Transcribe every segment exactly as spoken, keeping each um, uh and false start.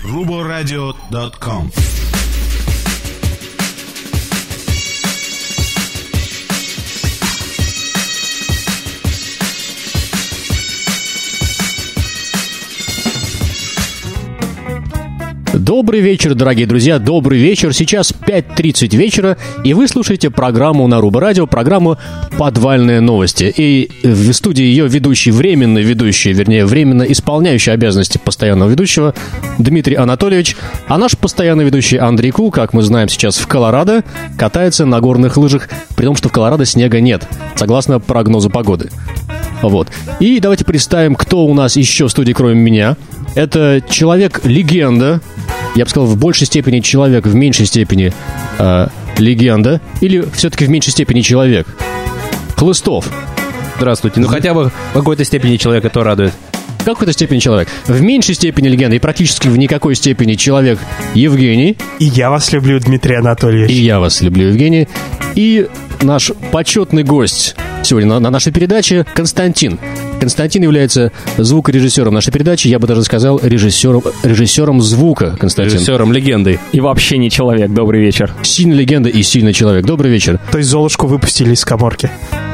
рубо радио точка ком. Добрый вечер, дорогие друзья, добрый вечер. Сейчас пять тридцать вечера, и вы слушаете программу на Рубо Радио, программу «Подвальные новости». И в студии ее ведущий, временный ведущий, вернее, временно исполняющий обязанности постоянного ведущего Дмитрий Анатольевич, а наш постоянный ведущий Андрей Кул, как мы знаем, сейчас в Колорадо, катается на горных лыжах, при том, что в Колорадо снега нет, согласно прогнозу погоды. Вот. И давайте представим, кто у нас еще в студии, кроме меня. Это человек-легенда. Я бы сказал, в большей степени человек, в меньшей степени э, легенда. Или все-таки в меньшей степени человек. Хлыстов. Здравствуйте. Ну, хотя бы в какой-то степени человек это радует. В какой-то степени человек. В меньшей степени легенда и практически в никакой степени человек Евгений. И я вас люблю, Дмитрий Анатольевич. И я вас люблю, Евгений. И наш почетный гость сегодня на, на нашей передаче Константин. Константин является звукорежиссером нашей передачи, я бы даже сказал режиссером, режиссером звука, Константин. Режиссером легендой. И вообще не человек. Добрый вечер. Сильная легенда и сильный человек. Добрый вечер. То есть Золушку выпустили из каморки.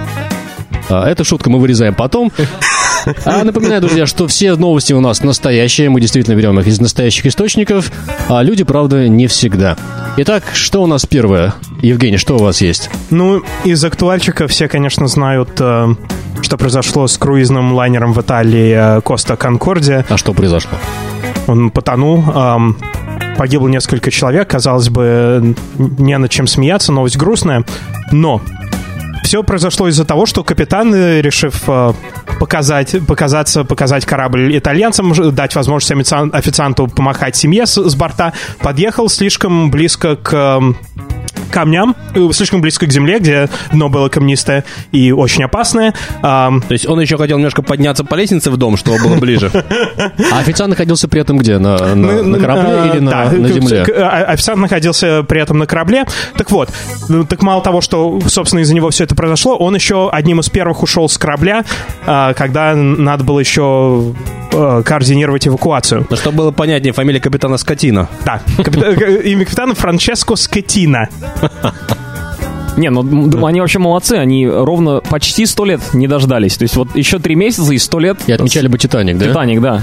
А, эту шутку мы вырезаем потом. А напоминаю, друзья, что все новости у нас настоящие, мы действительно берем их из настоящих источников, а люди, правда, не всегда. Итак, что у нас первое? Евгений, что у вас есть? Ну, из актуальчика все, конечно, знают, э, что произошло с круизным лайнером в Италии э, Коста Конкордия. А что произошло? Он потонул, э, погибло несколько человек, казалось бы, не над чем смеяться, новость грустная, но... Все произошло из-за того, что капитан, решив э, показать, показаться, показать корабль итальянцам, дать возможность официанту помахать семье с, с борта, подъехал слишком близко к э, камням, слишком близко к земле, где дно было камнистое и очень опасное. А, То есть он еще хотел немножко подняться по лестнице в дом, чтобы было ближе. А официант находился при этом где? На, на, на корабле или на, да, на земле? Официант находился при этом на корабле. Так вот, так мало того, что, собственно, из-за него все это произошло, он еще одним из первых ушел с корабля, когда надо было еще координировать эвакуацию. Ну, чтобы было понятнее, фамилия капитана Скотина. Да, имя капитана Франческо Скотина. Не, ну они вообще молодцы, они ровно почти сто лет не дождались. То есть вот еще три месяца и сто лет... И отмечали бы «Титаник», да? «Титаник», да.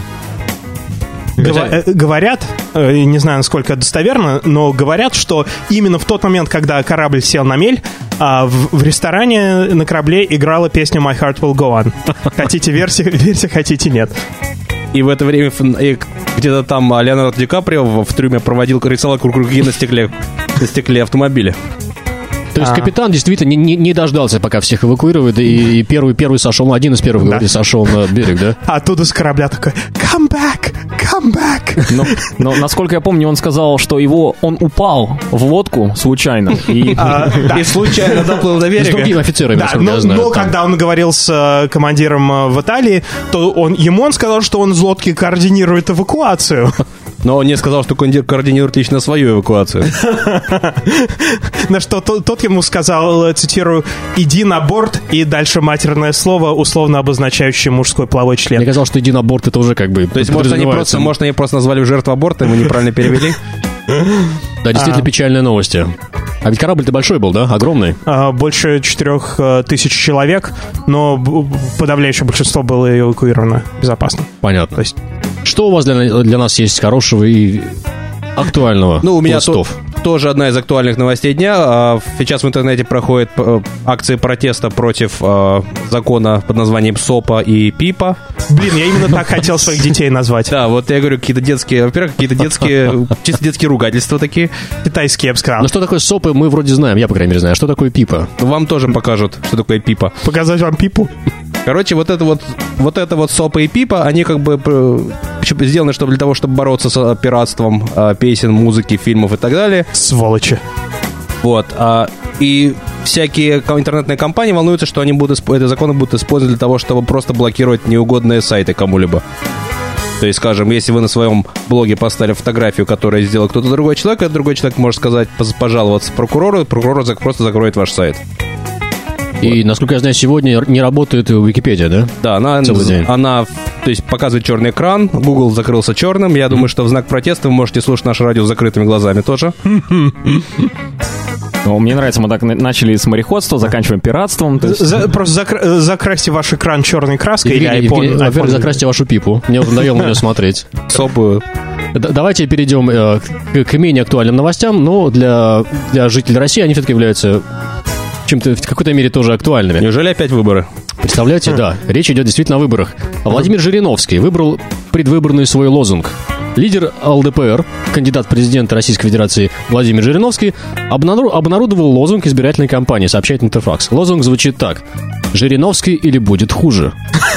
Гова- говорят, не знаю, насколько это достоверно, но говорят, что именно в тот момент, когда корабль сел на мель, в, в ресторане на корабле играла песня «My Heart Will Go On». Хотите верьте, верьте, хотите нет. И в это время где-то там Леонардо Ди Каприо в трюме проводил, рисовал круги на стекле, на стекле автомобиля. То есть капитан действительно не, не, не дождался, пока всех эвакуируют, и, и первый, первый сошел, один из первых, да. говорит, сошел на берег, да? А оттуда с корабля такой «Come back! Come back!» но, но, насколько я помню, он сказал, что его, он упал в лодку случайно. И, а, да. и случайно доплыл до берега. С другими офицерами, да, но, я знаю. Но когда он говорил с командиром в Италии, то он, ему он сказал, что он из лодки координирует эвакуацию. Но он не сказал, что координирует лично свою эвакуацию. На что тот ему сказал, цитирую, «Иди на борт», и дальше матерное слово, условно обозначающее мужской половой член. Я сказал, что «иди на борт» это уже как бы... То есть, может, они просто, может, они просто назвали жертву аборта, и мы неправильно перевели? Да, действительно печальные новости. А ведь корабль-то большой был, да? Огромный. Больше четырех тысяч человек, но подавляющее большинство было эвакуировано безопасно. Понятно. То есть... Что у вас для, для нас есть хорошего и актуального? Ну, у меня то, тоже одна из актуальных новостей дня. Сейчас в интернете проходят акции протеста против закона под названием СОПа и ПИПа. Блин, я именно так хотел своих детей назвать. Да, вот я говорю, какие-то детские, во-первых, какие-то детские, чисто детские ругательства такие. Китайские, я бы сказал. Ну, что такое СОПы, мы вроде знаем, я, по крайней мере, знаю. А что такое ПИПа? Вам тоже покажут, что такое ПИПа. Показать вам ПИПу? Короче, вот это вот, вот это вот СОПа и ПИПа, они как бы сделаны, чтобы для того, чтобы бороться с пиратством песен, музыки, фильмов и так далее. Сволочи. Вот. А, и всякие интернетные компании волнуются, что они будут, эти законы будут использованы для того, чтобы просто блокировать неугодные сайты кому-либо. То есть, скажем, если вы на своем блоге поставили фотографию, которую сделал кто-то другой человек, этот другой человек может сказать, пожаловаться прокурору, и прокурор просто закроет ваш сайт. И, вот. Насколько я знаю, сегодня не работает Википедия, да? Да, она, она то есть показывает черный экран, Google закрылся черным. Я думаю, что в знак протеста вы можете слушать наше радио с закрытыми глазами тоже. Ну, мне нравится, мы так на- начали с мореходства, заканчиваем пиратством. то есть- За- просто закра- закрасьте ваш экран черной краской или Евгений, iPhone. Евгений, во-первых, iPhone. закрасьте вашу пипу. Мне надоело на нее смотреть. Особую. Д- Давайте перейдем э, к, к менее актуальным новостям, но для, для жителей России они все-таки являются чем-то в какой-то мере тоже актуальными. Неужели опять выборы? Представляете, да, речь идет действительно о выборах. Владимир Жириновский выбрал предвыборный свой лозунг. Лидер ЛДПР, кандидат в президенты Российской Федерации Владимир Жириновский, обнару- обнародовал лозунг избирательной кампании, сообщает Интерфакс. Лозунг звучит так: «Жириновский или будет хуже».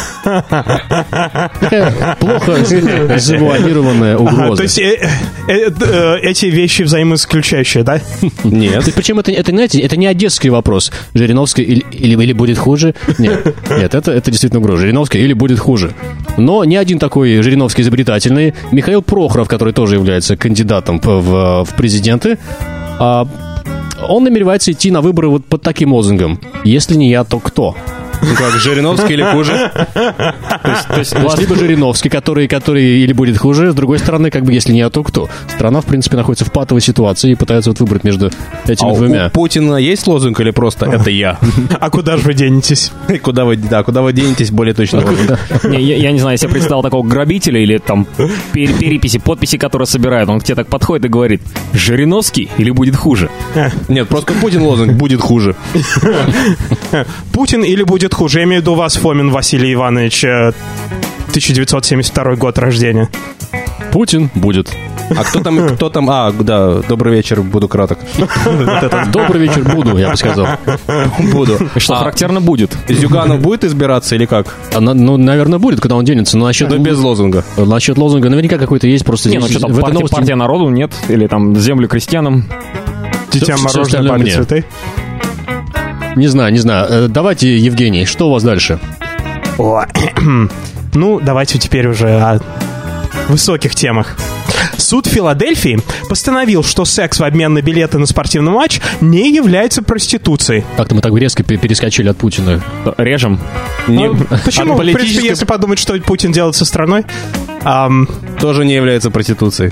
Такая плохо завуалированная Ага, угроза. то есть э, э, э, эти вещи взаимоисключающие, да? Нет. Ты- Причем это, это, знаете, это не одесский вопрос. Жириновский или, или, или будет хуже? Нет, нет, это, это действительно угроза. Жириновский или будет хуже. Но ни один такой Жириновский изобретательный, Михаил Прохоров, который тоже является кандидатом в, в- в президенты, а, он намеревается идти на выборы вот под таким лозунгом: «Если не я, то кто?» Ну как, Жириновский или хуже? То есть, то есть либо Жириновский, который, который или будет хуже, с другой стороны, как бы, если не я, то кто? Страна, в принципе, находится в патовой ситуации и пытается вот выбрать между этими А двумя. у Путина есть лозунг или просто «это я»? А куда же вы денетесь? И Куда вы, да, куда вы денетесь, более точно. Не, я, я не знаю, я себе представил такого грабителя или там пер- переписи, подписи, которые собирают. Он к тебе так подходит и говорит: Жириновский или будет хуже? Нет, просто Путин лозунг «будет хуже». Путин или будет хуже? Я имею в виду вас, Фомин Василий Иванович, э, тысяча девятьсот семьдесят второй год рождения. Путин будет. А кто там, кто там? А, да, добрый вечер, буду краток. Вот это Добрый вечер, буду, я бы сказал. буду. Что А характерно будет. Зюганов будет избираться или как? А, на- ну, наверное, будет, когда он денется. Но насчет, Но без лозунга. насчет лозунга наверняка какой-то есть, просто Не, ну здесь что там, в этой партия, новости- партия народу нет? Или там землю крестьянам? Дитя всё мороженое, остальное бабе мне. цветы. Не знаю, не знаю. Э, Давайте, Евгений, что у вас дальше? О, ну, давайте теперь уже о высоких темах. Суд Филадельфии постановил, что секс в обмен на билеты на спортивный матч не является проституцией. Как-то мы так резко пе- перескочили от Путина. Режем. Не- Ну, почему? от В принципе, политической если подумать, что Путин делает со страной, ам, тоже не является проституцией.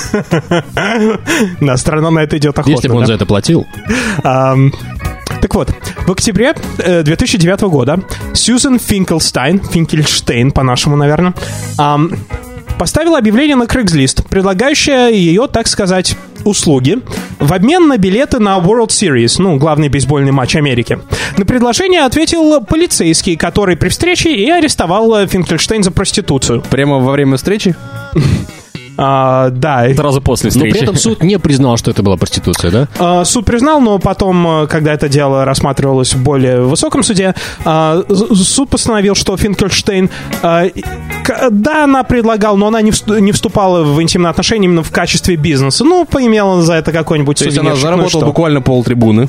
да, страна на это идет охотно. Если бы он да? за это платил. Ам, Так вот, в октябре э, две тысячи девятого года Сьюзен Финкельстайн, Финкельштейн по-нашему, наверное, ам, поставила объявление на Craigslist, предлагающее ее, так сказать, услуги в обмен на билеты на World Series, ну, главный бейсбольный матч Америки. На предложение ответил полицейский, который при встрече и арестовал э, Финкельштейн за проституцию. Прямо во время встречи? А, да, Сразу после Но встречи. при этом суд не признал, что это была проституция, да? А, суд признал, но потом, э, когда это дело рассматривалось в более высоком суде, а, з- суд постановил, что Финкельштейн, а, и- к- да, она предлагала, но она не вст- не вступала в интимные отношения именно в качестве бизнеса. Ну, поимела за это какой-нибудь То есть она сувенирчик, ну и заработала что? буквально полтрибуны.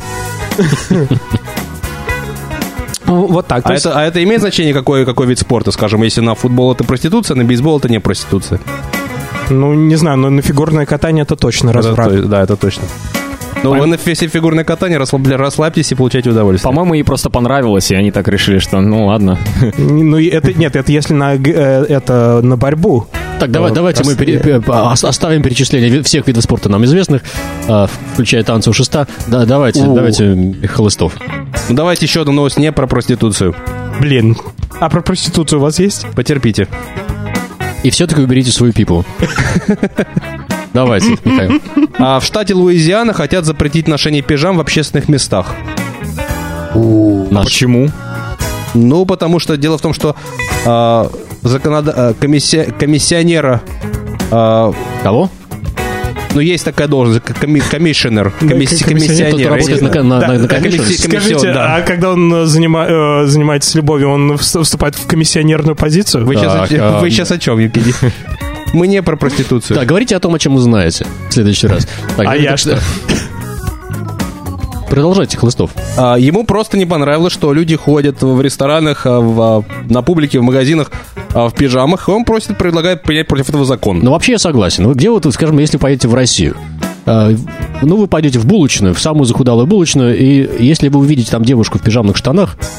Ну, вот так. То А есть- это, а это имеет значение, какой, какой вид спорта? Скажем, если на футбол это проституция, на бейсбол это не проституция. Ну, не знаю, но на фигурное катание это точно Это разврат. то- да, это точно. Ну, вы на все фигурное катание расслабля- расслабьтесь и получайте удовольствие. По-моему, ей просто понравилось, и они так решили, что ну ладно. Ну, и это, нет, это если на, г- э, это на борьбу. Так, давай, Вот, давайте мы раз- пере- пе- ос- оставим перечисление ви- всех видов спорта нам известных, а, включая танцы у шеста. Да, давайте, У. давайте Хлыстов. Ну, давайте еще одну новость не про проституцию. Блин. А про проституцию у вас есть? Потерпите. И все-таки уберите свою пипу. Давайте, Михаил. А в штате Луизиана хотят запретить ношение пижам в общественных местах. Наш. Почему? Ну, потому что дело в том, что а, законода- а, комисси- комиссионера, а, Кого? ну, есть такая должность, как коми- комиссионер, комисси- комиссионер, комиссионер. Кто-то работает на, Если- на, Да, на- на да, комиссию? комиссия- Скажите, комиссион, да. а когда он э, занима- э, занимается любовью, он вс- вступает в комиссионерную позицию? Вы сейчас, Так, а, вы сейчас о чем, Евгений? Мы не про проституцию. Так, говорите о том, о чем вы знаете в следующий раз. Так, А ну, я так что? Продолжайте, Хлыстов. А, ему просто не понравилось, что люди ходят в ресторанах, а, в, а, на публике, в магазинах а, в пижамах, и он просит, предлагает принять против этого закон. Ну, вообще я согласен. Вот где вот, скажем, если поедете в Россию, э, ну, вы пойдете в булочную, в самую захудалую булочную, и если вы увидите там девушку в пижамных штанах,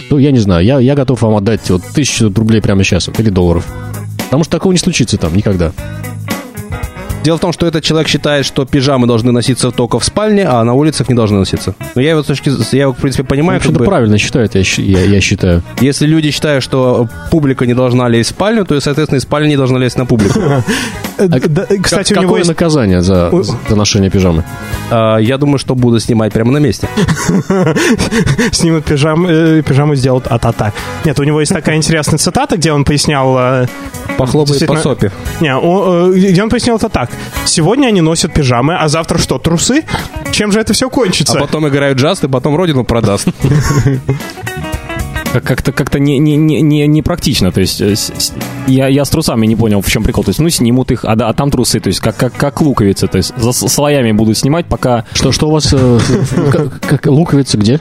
то я не знаю, я, я готов вам отдать вот тысячу рублей прямо сейчас, вот, или долларов. Потому что такого не случится там никогда. Дело в том, что этот человек считает, что пижамы должны носиться только в спальне, а на улицах не должны носиться. Но я его, с точки, я его в принципе, понимаю. Что-то бы, правильно считают, я, я, я считаю. Если люди считают, что публика не должна лезть в спальню, то, соответственно, и спальня не должна лезть на публику. Кстати, у него какое есть... наказание за, за ношение пижамы? А, я думаю, что буду снимать прямо на месте. Снимут пижаму, пижаму сделают а-та-та. Нет, у него есть такая интересная цитата, где он пояснял... Похлопает по сопе. Не, он, где он пояснил это так. Сегодня они носят пижамы, а завтра что, трусы? Чем же это все кончится? А потом играют джаз, и потом родину продаст. Как-то, как-то не, не, не, не, не практично. То есть я, я с трусами не понял, в чем прикол. То есть, ну, снимут их, а, а там трусы, то есть как, как, как луковицы. То есть за слоями будут снимать, пока... Что, что у вас... Э, как, как, луковица где?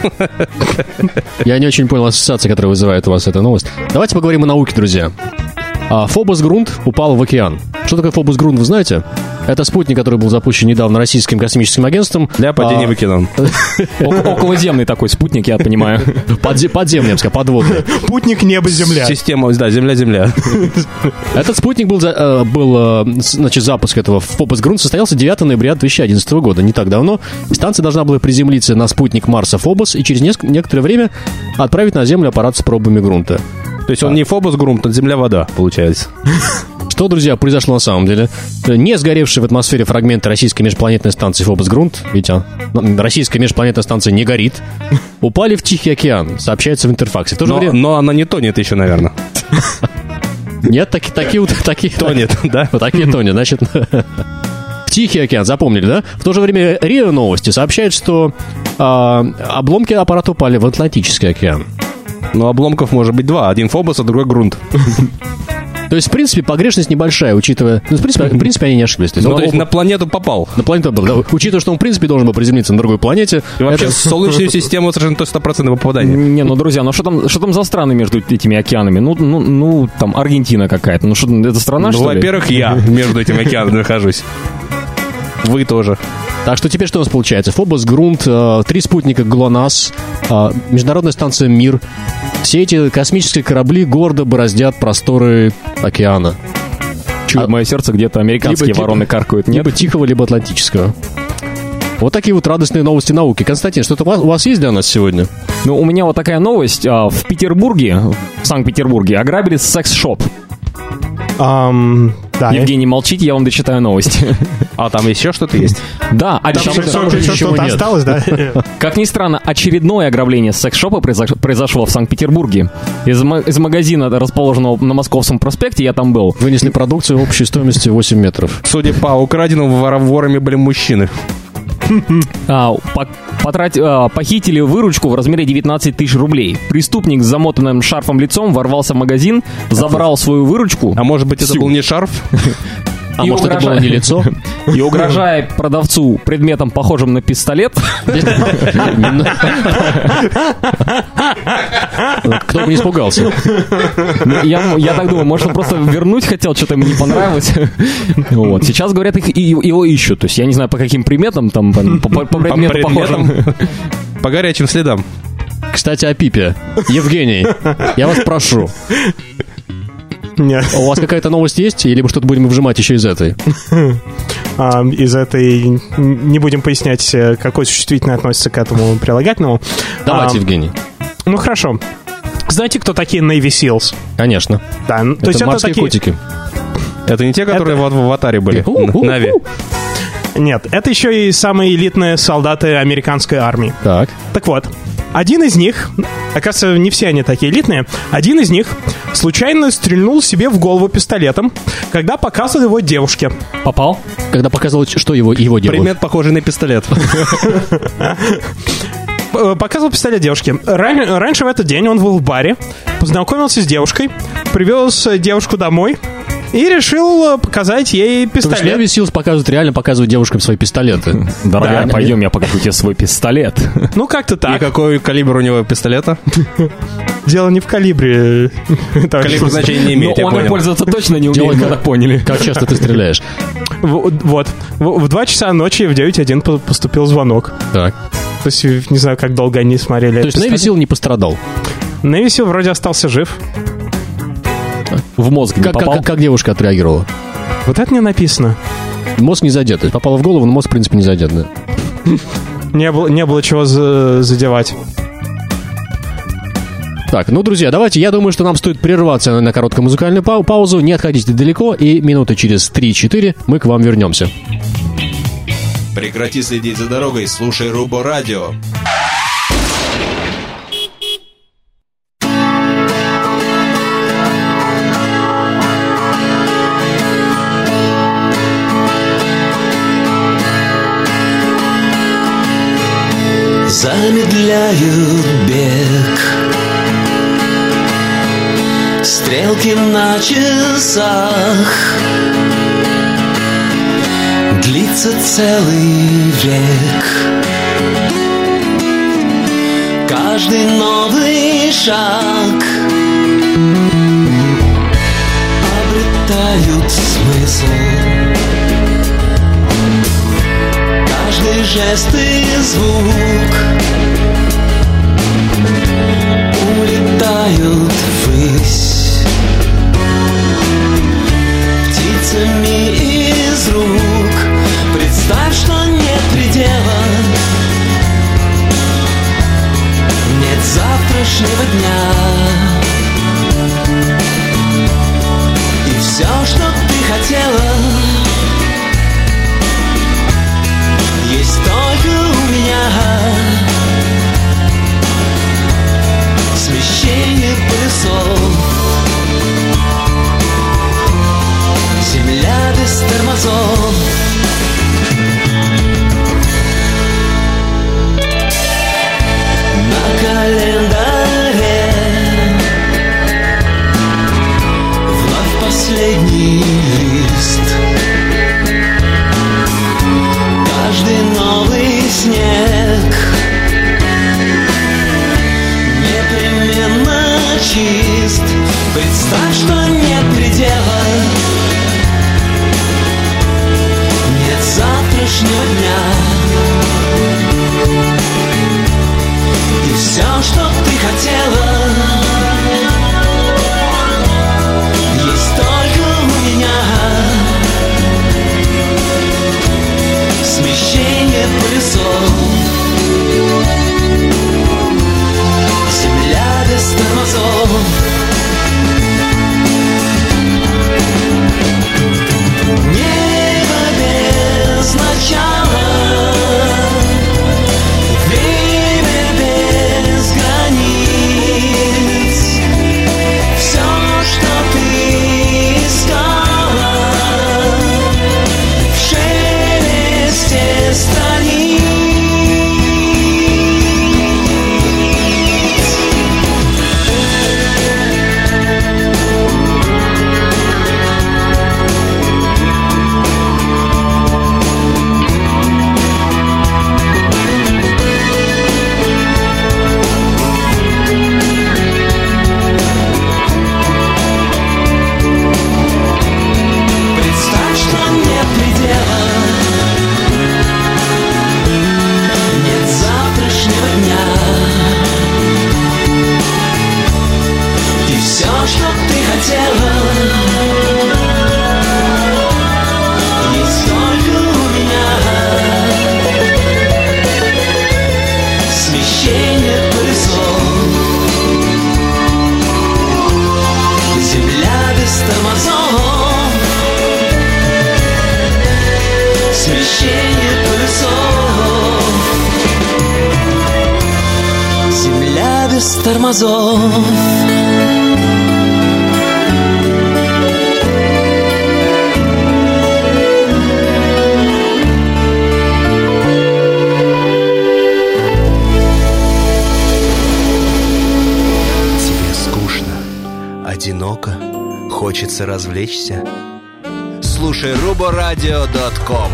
Я не очень понял ассоциации, которая вызывает у вас эта новость. Давайте поговорим о науке, друзья. Фобос Грунт упал в океан. Что такое Фобос Грунт, вы знаете? Это спутник, который был запущен недавно российским космическим агентством. Для падения а... в океан. Околоземный такой спутник, я понимаю. Подземный, я бы сказал, подводный. Спутник небо-земля. Система, да, земля-земля. Этот спутник был, был, значит, запуск этого Фобос Грунт состоялся девятого ноября две тысячи одиннадцатого года, не так давно. Станция должна была приземлиться на спутник Марса Фобос и через некоторое время отправить на Землю аппарат с пробами грунта. То есть он не Фобос Грунт, он земля-вода, получается. Что, друзья, произошло на самом деле? Не сгоревшие в атмосфере фрагменты российской межпланетной станции Фобос Грунт, ведь а, российская межпланетная станция не горит, упали в Тихий океан, сообщается в Интерфаксе. В то же но, время... но она не тонет еще, наверное. Нет, такие... такие, такие тонет, да? Такие тонет, значит... В Тихий океан, запомнили, да? В то же время РИА Новости сообщает, что э, обломки аппарата упали в Атлантический океан. Ну, обломков может быть два. Один Фобос, а другой Грунт. То есть, в принципе, погрешность небольшая, учитывая... Ну, в принципе, в принципе они не ошиблись. То есть, ну, он, то есть он, на планету попал. На планету попал, да. Учитывая, что он, в принципе, должен был приземлиться на другой планете. И вообще, в Солнечную систему совершенно сто процентов попадания. Не, ну, друзья, ну что там, что там за страны между этими океанами? Ну, ну, ну там, Аргентина какая-то. Ну, что, это страна, ну, что ли? Во-первых, я между этими океанами нахожусь. Вы тоже. Так что теперь что у нас получается? Фобос, Грунт, э, три спутника ГЛОНАСС, э, международная станция «Мир». Все эти космические корабли гордо бороздят просторы океана. Чует а, мое сердце, где-то американские либо, вороны типа, каркают, нет? Либо Тихого, либо Атлантического. Вот такие вот радостные новости науки. Константин, что-то у вас, у вас есть для нас сегодня? Ну, у меня вот такая новость. В Петербурге, в Санкт-Петербурге, ограбили секс-шоп. Um, да, Евгений, я... молчите, я вам дочитаю новости. А там еще что-то есть? Да, а там еще что-то осталось, да? Как ни странно, очередное ограбление секс-шопа произошло в Санкт-Петербурге. Из, из магазина, расположенного на Московском проспекте, я там был. Вынесли продукцию общей стоимостью восемь метров. Судя по украденному, ворами были мужчины. А, по, потрать, а, похитили выручку в размере девятнадцать тысяч рублей. Преступник с замотанным шарфом лицом ворвался в магазин, забрал свою выручку. А может быть, всю. Это был не шарф? А и может, угрожая... это было не лицо? И угрожая продавцу предметом, похожим на пистолет. Кто бы не испугался. Я так думаю, может, он просто вернуть хотел, что-то ему не понравилось. Сейчас, говорят, его ищут. То есть я не знаю, по каким приметам, там, по предметам похожим. По горячим следам. Кстати, о Пипе. Евгений, я вас прошу. Нет. У вас какая-то новость есть? Или мы что-то будем выжимать еще из этой? А, из этой... Не будем пояснять, какой существительное относится к этому прилагательному. Давайте, а, Евгений. Ну, хорошо. Знаете, кто такие Navy Seals? Конечно. Да, это то есть морские это такие... котики. Это не те, которые это... в аватаре были? Нави. Нет, это еще и самые элитные солдаты американской армии. Так. Так вот, один из них, оказывается, не все они такие элитные, один из них случайно стрельнул себе в голову пистолетом, когда показывал его девушке. Попал? Когда показывал, что его, его делают. Предмет, похожий на пистолет. Показывал пистолет девушке. Ран, раньше в этот день он был в баре, познакомился с девушкой, привез девушку домой и решил показать ей пистолет. То есть Navy Seals показывают, реально показывают девушкам свои пистолеты. Дорогая, да, пойдем, я покажу тебе свой пистолет. Ну, как-то так. И какой калибр у него пистолета? Дело не в калибре. Калибр значения не имеет, я понял. Он им пользоваться точно не умеет, мы так поняли. Как часто ты стреляешь? Вот. В два часа ночи в девять один поступил звонок. Так. То есть, не знаю, как долго они смотрели. То есть Navy Seal не пострадал? Невисил вроде остался жив. В мозг не Как, попал? как, как девушка отреагировала? Вот это не написано. Мозг не задет. То есть попало в голову, но мозг, в принципе, не задет, да. Не было, не было чего за- задевать. Так, ну, друзья, давайте, я думаю, что нам стоит прерваться на короткую музыкальную пау- паузу. Не отходите далеко, и минуты через три-четыре мы к вам вернемся. Прекрати следить за дорогой, слушай Рубо Радио. Замедляют бег стрелки на часах, длится целый век. Каждый новый шаг обретают смысл. Каждый жест и звук улетают ввысь птицами из рук. Представь, что нет предела, нет завтрашнего дня, и все, что ты хотела, есть только у меня. Смещение полюсов, земля без тормозов. На календаре вновь последний лист. Каждый новый снег непременно чист. Представь, что нет предела, нет завтрашнего дня, и все, что ты хотела, есть только у меня. Смещение полюсов, земля без тормозов. Небо без начала, время без границ. Все, что ты искала, в шелесте страниц. Представь, что нет предела, нет завтрашнего дня, и все, что ты хотела, есть только у меня. Смещение полюсов, земля без тормозов. Смещение полюсов, земля без тормозов. Тебе скучно, одиноко, хочется развлечься? Слушай рубо радио точка ком.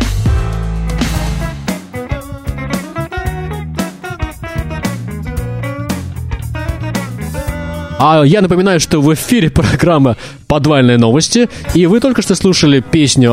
А я напоминаю, что в эфире программа «Подвальные новости», и вы только что слушали песню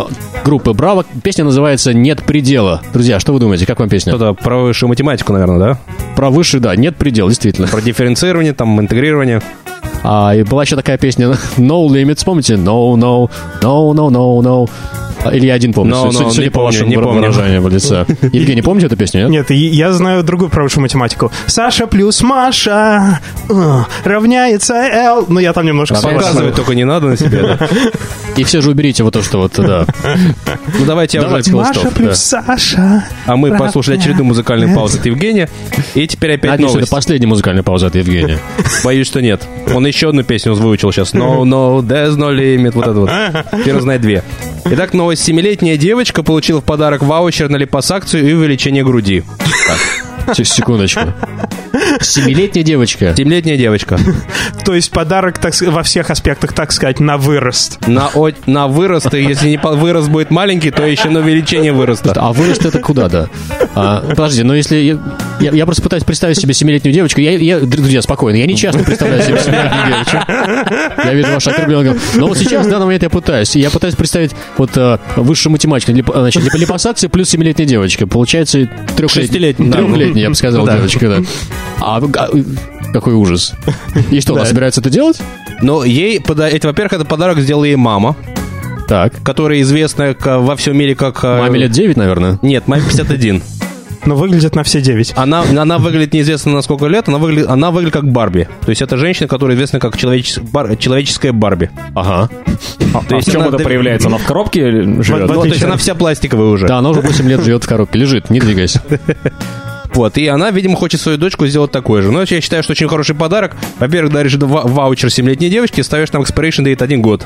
группы «Браво». Песня называется «Нет предела». Друзья, что вы думаете, как вам песня? Что-то про высшую математику, наверное, да? Про высший, да, «Нет предела», действительно. Про дифференцирование, там, интегрирование. А, и была еще такая песня «No Limits», помните? No, no, no, no, no, no. Или я один помню, No, судя, no, судя не по помню, вашему не помню. выражению лица. Евгений, помните эту песню, нет? Нет, и- я знаю другую про высшую математику. Саша плюс Маша э, равняется L. Ну, я там немножко... Показывать только не надо на себе, да? И все же уберите вот то, что вот, да. Ну, давайте я уже Давайте, сказал, Маша стоп. плюс Да. Саша. А мы послушали очередную музыкальную паузу от Евгения. И теперь опять Надеюсь, это новость. последняя музыкальная пауза от Евгения. Боюсь, что нет. Он еще одну песню выучил сейчас. No, no, there's no limit. Вот это вот. Теперь он знает две. Итак, новость. Семилетняя девочка получила в подарок ваучер на липосакцию и увеличение груди. С- Секундочку. Семилетняя девочка. Семилетняя девочка. То есть подарок так, с- во всех аспектах, так сказать, на вырост. На, о- на вырост, и если не по- вырост будет маленький, то еще на увеличение выроста. А вырост это куда, да? А, подожди, но если... Я, я, я просто пытаюсь представить себе семилетнюю девочку. Я, я, друзья, спокойно, я не часто представляю себе семилетнюю девочку. Я вижу ваши отрубленные. Но вот сейчас, в данный момент, я пытаюсь. Я пытаюсь представить вот а, высшую математику. Лип, значит, лип, липосакция плюс семилетняя девочка. Получается трехлетняя, Шестилетняя, да. трехлетняя, я бы сказал, Да. девочка, да. А, а, какой ужас. И что, она Да. собирается это делать? Но ей, пода- это, во-первых, это подарок сделала ей мама, Так. которая известна к- во всем мире как... э, Маме лет девять, наверное. Нет, маме пятьдесят один. Но выглядит на все девять. Она, она выглядит неизвестно на сколько лет, она выглядит, она выглядит как Барби. То есть это женщина, которая известна как человечес- бар- человеческая Барби. Ага. А, То а есть в чем она это дов- проявляется? Она в коробке живет? Ну, то есть она вся пластиковая уже. Да, она уже восемь лет живет в коробке. Лежит, не двигайся. Вот, и она, видимо, хочет свою дочку сделать такой же. Но я считаю, что очень хороший подарок. Во-первых, даришь ва- ваучер семилетней девочке, ставишь там expiration date один год.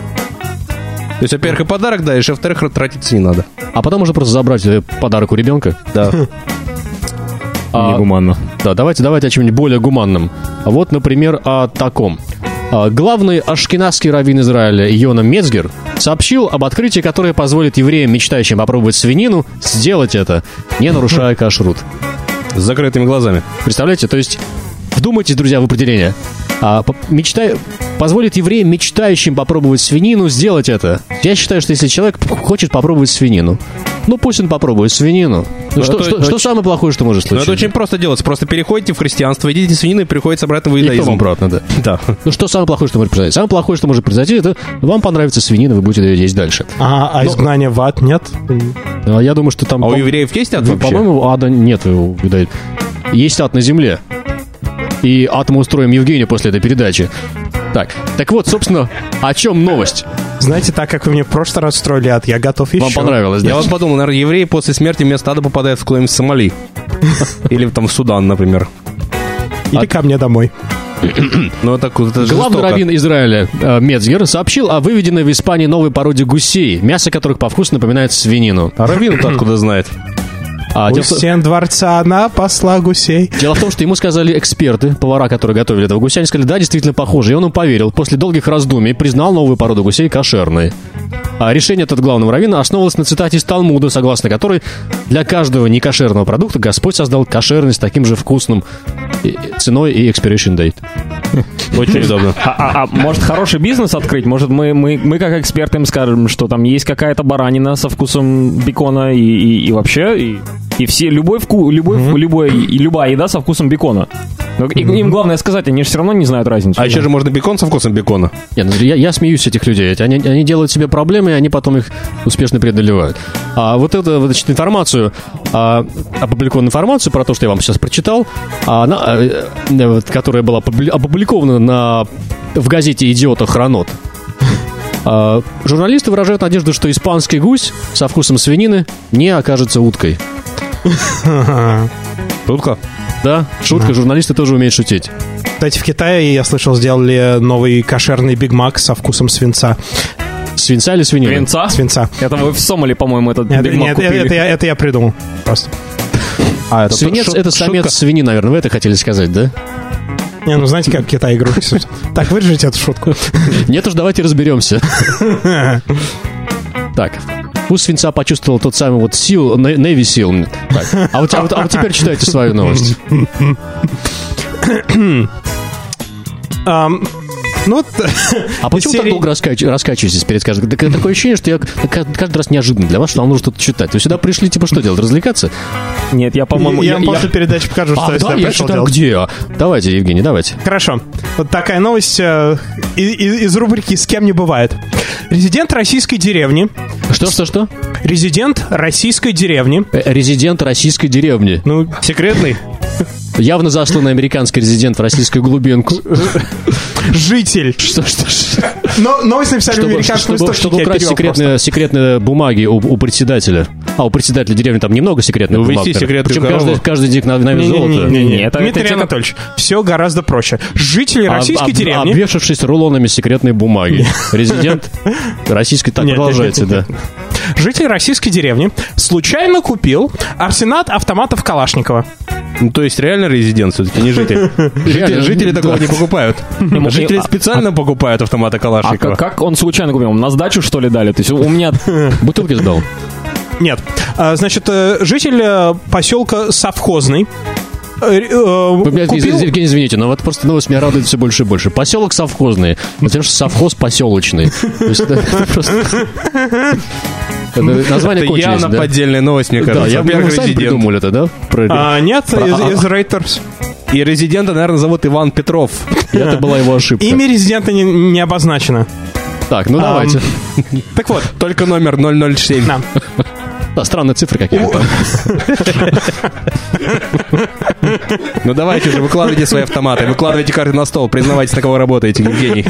То есть, во-первых, и подарок даришь, а во-вторых, тратиться не надо. А потом можно просто забрать э, подарок у ребенка. Да. А, Негуманно. Да, давайте, давайте о чем-нибудь более гуманном. Вот, например, о таком. А, Главный ашкеназский раввин Израиля Йона Мецгер сообщил об открытии, которое позволит евреям, мечтающим попробовать свинину, сделать это, не нарушая кашрут. С закрытыми глазами. Представляете? То есть, вдумайтесь, друзья, в определение. А, по- мечта... Позволит евреям, мечтающим попробовать свинину, сделать это. Я считаю, что если человек п- хочет попробовать свинину, ну пусть он попробует свинину. Ну, Ну, что, это что- очень- что самое плохое, что может Но случиться? это очень просто делается. Просто переходите в христианство, идите свинину и приходится обратно в И потом иудаизм. обратно, да. Да. Ну что самое плохое, что может произойти? Самое плохое, что может произойти, это вам понравится свинина, вы будете ее есть дальше. А, а изгнание в ад нет? А я думаю, что там... А у по- евреев есть ад Ну, вообще? По-моему, ада нет у иудаев. Есть ад на земле. И ад мы устроим Евгению после этой передачи. Так, так вот, собственно, о чем новость? Знаете, так как вы мне в прошлый раз строили ад, я готов еще. Вам понравилось, да? Я вот подумал, наверное, евреи после смерти вместо ада попадают в куда-нибудь в Сомали. Или там в Судан, например. Или ко мне домой. Ну, это, это Главный жестоко. раввин Израиля э, Мецгер сообщил о выведенной в Испании новой породе гусей, мясо которых по вкусу напоминает свинину. А раввин-то откуда знает? А, У дело, в том- стен дворца она посла гусей. дело в том, что ему сказали эксперты, повара, которые готовили этого гуся, они сказали, да, действительно похоже. И он им поверил. После долгих раздумий признал новую породу гусей кошерной. А решение от главного раввина основывалось на цитате из Талмуда, согласно которой для каждого некошерного продукта Господь создал кошерный с таким же вкусным и- ценой и expiration date. Очень удобно. А, а- а может хороший бизнес открыть? Может мы, мы, мы как эксперты им скажем, что там есть какая-то баранина со вкусом бекона и, и, и вообще, и, и все, любой вку, любой, mm-hmm. любой, и любая еда со вкусом бекона. Но и- им главное сказать, они же все равно не знают разницу. А еще же можно бекон со вкусом бекона. Нет, ну, я, я смеюсь с этих людей. Они, они делают себе проблемы, и они потом их успешно преодолевают. А вот эту, вот, значит, информацию, а, опубликованную информацию про то, что я вам сейчас прочитал, а, она, а, э, вот, которая была опубли- опубликована на, в газете «Идиота Хронот», а, журналисты выражают надежду, что испанский гусь со вкусом свинины не окажется уткой. Утка? Да, шутка, журналисты тоже умеют шутить. Кстати, в Китае, я слышал, сделали новый кошерный Биг Мак со вкусом свинца. Свинца или свинина? Свинца? Свинца. Это вы в Сомали, по-моему, этот Нет, Биг Мак нет, купили. это, я, это я придумал. Просто. А, это Свинец шут- — это самец шутка. свиньи, наверное, вы это хотели сказать, да? Не, ну знаете, как в Китае игрушки. Так, вырежите эту шутку. Нет уж, давайте разберемся. Так, вкус свинца почувствовал тот самый вот сил, Navy Seal. Так, а, вот, а, вот, а вот теперь читайте свою новость. Ам, Ну, вот, А почему серии... так долго раскач... раскачиваетесь перед каждым? Так, такое ощущение, что я каждый раз неожиданно для вас, что вам нужно что-то читать. Вы сюда пришли, типа, что делать? Развлекаться? Нет, я, по-моему... Я вам после передачи покажу, что А, я да, сюда я пришел читаю, делать. где? Давайте, Евгений, давайте. Хорошо. Вот такая новость э, из, из рубрики «С кем не бывает». Резидент российской деревни. Что, что, что? Резидент российской деревни. Э, Резидент российской деревни. Ну, Секретный? Явно засланный американский резидент в российскую глубинку. житель. Что, что, что? Но новость написали в Чтобы, американском чтобы, источнике. чтобы я украсть перевел секретные, секретные бумаги у, у председателя. А, у председателя деревни там немного секретных Увести бумаг. секретную Причем корову. каждый, каждый дик на, на вес золота. Не-не-не, это- Дмитрий это те, Анатольевич, все гораздо проще. Жители Об- российской об- деревни... Обвешавшись рулонами секретной бумаги. Резидент российской... Так, Нет, продолжайте, нет, да. нет, нет. Житель российской деревни случайно купил арсенал автоматов Калашникова. Ну, то есть реально резидент все-таки, не житель. Жители, Реально, жители да. такого не покупают. Жители специально покупают автоматы А Калашникова. как, как он случайно купил? На сдачу, что ли, дали? То есть у меня... Бутылки сдал. Нет. А, Значит, э, житель э, поселка Совхозный э, э, Вы, блядь, купил... Евгений, извините, но вот просто новость меня радует все больше и больше. Поселок совхозный, потому что совхоз поселочный. То есть это просто... Это название Это кончилось, явно да? поддельная новость, мне Да, кажется. я Во-первых, мы сами резидент. придумали это, да? Про- А, нет, Про- из, а- из Reuters. И резидента, наверное, зовут Иван Петров. И это была его ошибка. Имя резидента не, не обозначено. Так, ну Ам, давайте. Так вот, Только номер ноль ноль семь. да. Да, странные цифры какие-то. Ну давайте же, выкладывайте свои автоматы, выкладывайте карты на стол, признавайтесь, на кого работаете, Евгений.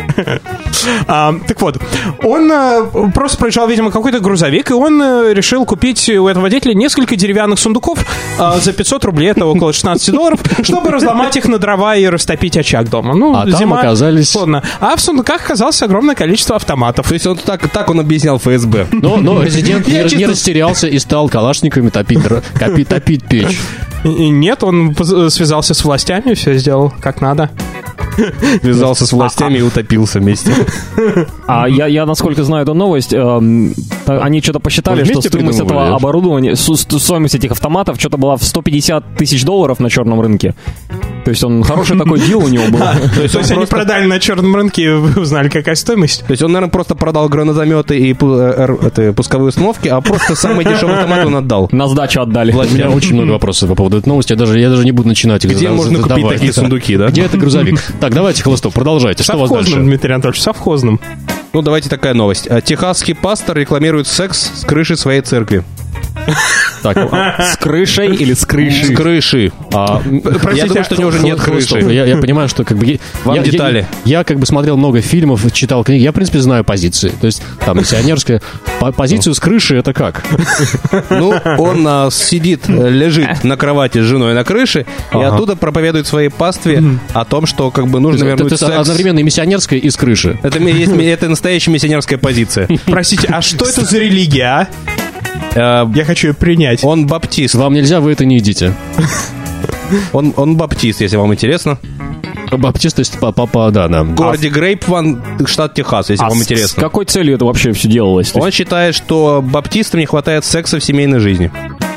А, так вот, он э, просто проезжал, видимо, какой-то грузовик, и он э, решил купить у этого водителя несколько деревянных сундуков э, за пятьсот рублей, это около шестнадцать долларов, чтобы разломать их на дрова и растопить очаг дома. Ну, А там зима, оказались- холодно. А в сундуках оказалось огромное количество автоматов. То есть он так, так он объяснял эф эс бэ. Но, но резидент Я не, чисто- не растерялся и стал калашниками топить, др- копи- топить печь. И- и Нет, он поз- связался с властями, все сделал как надо. Связался с властями и утопился вместе. А я, я, насколько знаю эту новость, эм, та- они что-то посчитали, Вы что вместе стоимость придумывали, этого да? оборудования, су- су- стоимость этих автоматов что-то была в сто пятьдесят тысяч долларов на черном рынке. То есть он хороший такой дил у него был. То есть, они продали на черном рынке, и вы узнали, какая стоимость. То есть он, наверное, просто продал гранатометы и пу- э, р- это, пусковые установки, а просто самый дешевый автомат он отдал. На сдачу отдали. У меня Властям. очень много вопросов по поводу этой новости. Я даже, я даже не буду начинать их Где зада- можно купить задавать. такие сундуки, да? Где это грузовик? Так, давайте, Холостов, продолжайте. Что у вас Совхозным, дальше? Дмитрий Анатольевич, совхозным. Ну, давайте такая новость. А, Техасский пастор рекламирует секс с крыши своей церкви. Так, а, С крышей или с С крышей? крыши. а, Я думаю, что у него уже нет Холостов, крыши. Я, я понимаю, что как бы... я- Вам я, детали. Я, я как бы смотрел много фильмов, читал книги. Я, в принципе, знаю позиции. То есть, там, миссионерская... по- Позицию с крыши это как? Ну, он а, сидит, э, лежит на кровати с женой на крыше, и Ага. оттуда проповедует своей пастве о том, что как бы нужно То вернуть есть, это секс. одновременно и миссионерская, и с крыши. Это, ми- есть ми- это настоящая миссионерская позиция. Простите, а что это за религия, а? Э, Я хочу ее принять. Он баптист. Вам нельзя, вы это не едите. Он, он баптист, если вам интересно. Баптист, то есть папа, да, да. В городе Грейпван, штат Техас, если А вам с- интересно. С какой целью это вообще все делалось? То есть Он считает, что баптистам не хватает секса в семейной жизни.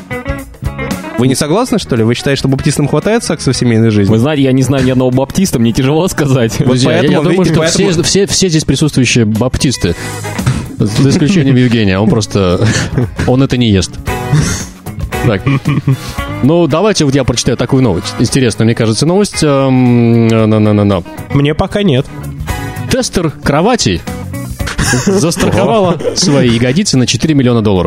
Вы не согласны, что ли? Вы считаете, что баптистам хватает секса в семейной жизни? Вы знаете, я не знаю ни одного баптиста, мне тяжело сказать. Друзья, я- поэтому, я, думаю, видите, что поэтому- все, все, все здесь присутствующие баптисты, за исключением Евгения, он просто, он это не ест. Так. Ну, давайте вот я прочитаю такую новость. Интересная, мне кажется, новость. Эм, на-на-на-на. Мне пока нет. Тестер кроватей застраховала свои ягодицы на четыре миллиона долларов.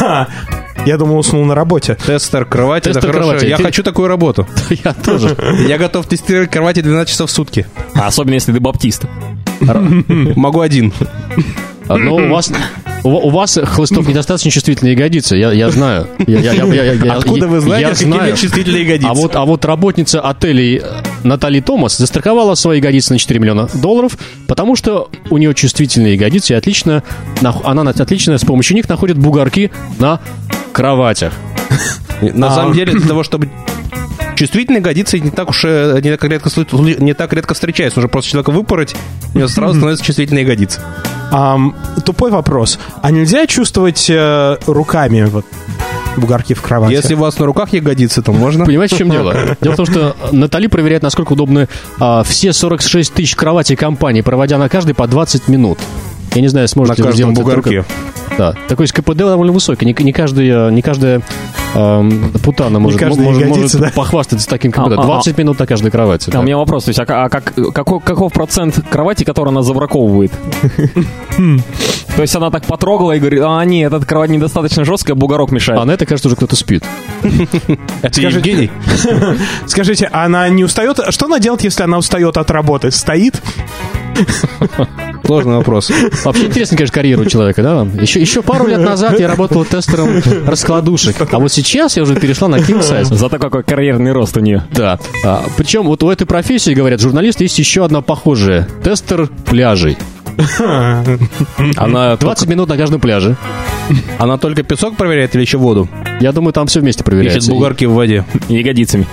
Я думал, уснул на работе. Тестер кровати, это Тестер хорошо. кровати. Я Ты- хочу такую работу. Я тоже. Я готов тестировать кровати двенадцать часов в сутки. А особенно если ты баптист. Могу один. А, Но у вас, у, у вас, Хлыстов, недостаточно чувствительные ягодицы, я, я знаю. Я, я- я- я- я- Откуда вы знаете, я какие знаю. чувствительные ягодицы? А вот, а вот работница отелей Наталья Томас застраховала свои ягодицы на четыре миллиона долларов, потому что у нее чувствительные ягодицы, и отлично, нах- она на- отлично с помощью них находит бугорки на кроватях. На самом деле, для того, чтобы... Чувствительные ягодицы не так уж э, не так редко, слы- не так редко встречаются. Нужно просто человека выпороть, у него сразу становятся чувствительные ягодицы. Ам, тупой вопрос. А нельзя чувствовать э, руками? Вот? бугорки в кровати. Если у вас на руках ягодицы, то можно. Понимаете, в чем дело? Дело в том, что Натали проверяет, насколько удобны а, все сорок шесть тысяч кроватей компании, проводя на каждый по двадцать минут. Я не знаю, сможете На вы каждом сделать это бугорке. только- Да. Такой КПД довольно высокий. Не, не, каждый, не каждая эм, путана может, каждая может, ягодица, может да? похвастаться таким КПД. А, а, двадцать минут на каждой кровати. А да. у меня вопрос, то есть, а, ка- а как, каков, каков процент кровати, которую она забраковывает? То есть она так потрогала и говорит, а, нет, эта кровать недостаточно жесткая, бугорок мешает. А на это, кажется, уже кто-то спит. Это Скажите- Евгений. Скажите, а она не устает? Что она делает, если она устает от работы? Стоит? Сложный вопрос. Вообще интересная, конечно, карьера у человека, да? Еще, еще пару лет назад я работал тестером раскладушек, а вот сейчас я уже перешла на king size. Зато какой карьерный рост у нее. Да. А, причем вот у этой профессии, говорят журналисты, есть еще одна похожая. Тестер пляжей. Она, двадцать минут на каждом пляже. она только песок проверяет или еще воду? Я думаю, там все вместе Ищет проверяется. бугорки в воде. Ягодицами.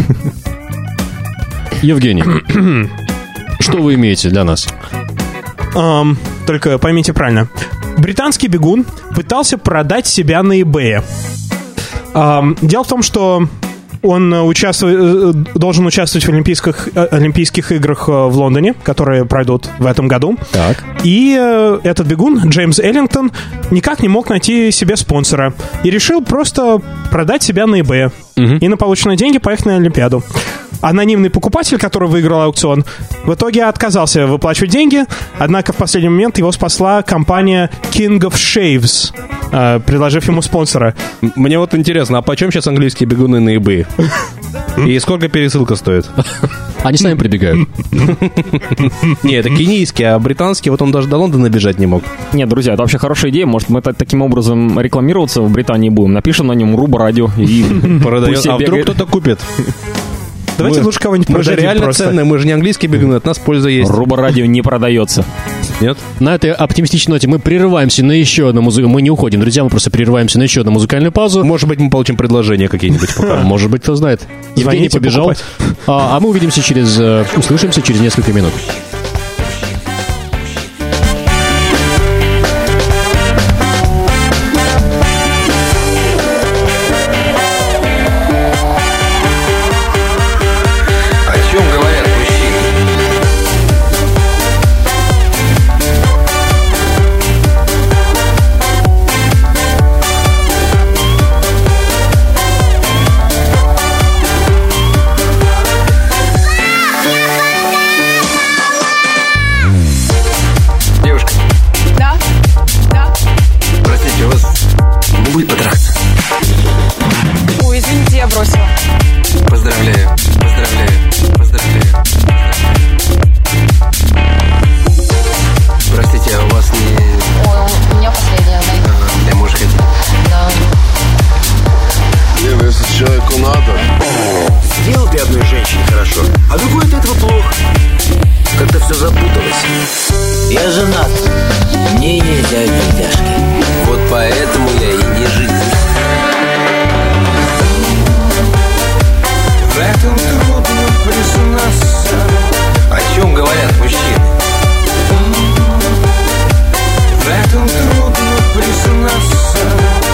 Евгений, что вы имеете для нас? Ам, только поймите правильно. Британский бегун пытался продать себя на eBay. Ам, дело в том, что он участвует, э, должен участвовать в Олимпийских, э, Олимпийских играх э, в Лондоне, которые пройдут в этом году. Так. И э, этот бегун, Джеймс Эллингтон, никак не мог найти себе спонсора. И решил просто продать себя на eBay. И на полученные деньги поехать на Олимпиаду. Анонимный покупатель, который выиграл аукцион, в итоге отказался выплачивать деньги, однако в последний момент его спасла компания King of Shaves, э, предложив ему спонсора. М- Мне вот интересно, а почем сейчас английские бегуны на eBay? И сколько пересылка стоит? Они сами прибегают. Не, это кенийский, а британский, вот он даже до Лондона бежать не мог. Нет, друзья, это вообще хорошая идея. Может, мы та- таким образом рекламироваться в Британии будем. Напишем на нем Руба Радио и Продает. пусть все А вдруг бегают. кто-то купит? Давайте Мы- лучше кого-нибудь Мы же продадим реально просто. ценные, мы же не английские бегуны, от нас польза есть. Руба Радио не продается. Нет? На этой оптимистичной ноте мы прерываемся на еще одну музыку. Мы не уходим, друзья, мы просто прерываемся на еще одну музыкальную паузу. Может быть, мы получим предложения какие-нибудь пока. Может быть, кто знает. Евгений Звоните, побежал. покупать. А, а мы увидимся через... э, Услышимся через несколько минут. О чем говорят мужчины? Девушка, Да, да. простите, у вас не будет подраться? Ой, извините, я бросила. Поздравляю, поздравляю, поздравляю. Простите, а у вас не... Ой, у меня последняя, да. Ага, для мужа хотите? Да. Не, ну если человеку надо. Сделал ты одной женщине хорошо, а другой от этого плохо. Как-то все запуталось. Я женат. Мне нельзя видяшки. Вот поэтому я и не женюсь. В этом трудно признаться. О чем говорят мужчины? В этом трудно признаться.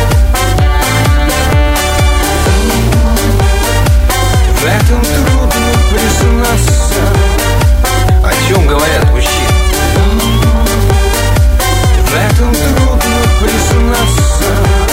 В этом трудно признаться. О чем говорят мужчины? В этом трудно признаться.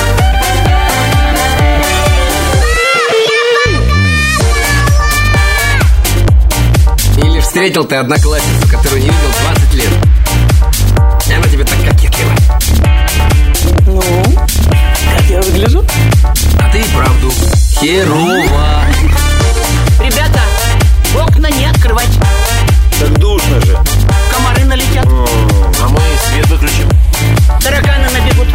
Или встретил ты одноклассницу, которую не видел двадцать лет. И она тебе так кокетливо. Ну, как я выгляжу? А ты и правду херово. Ребята, окна не открывать. Так душно же. Комары налетят. А мы свет выключим. Тараканы набегут.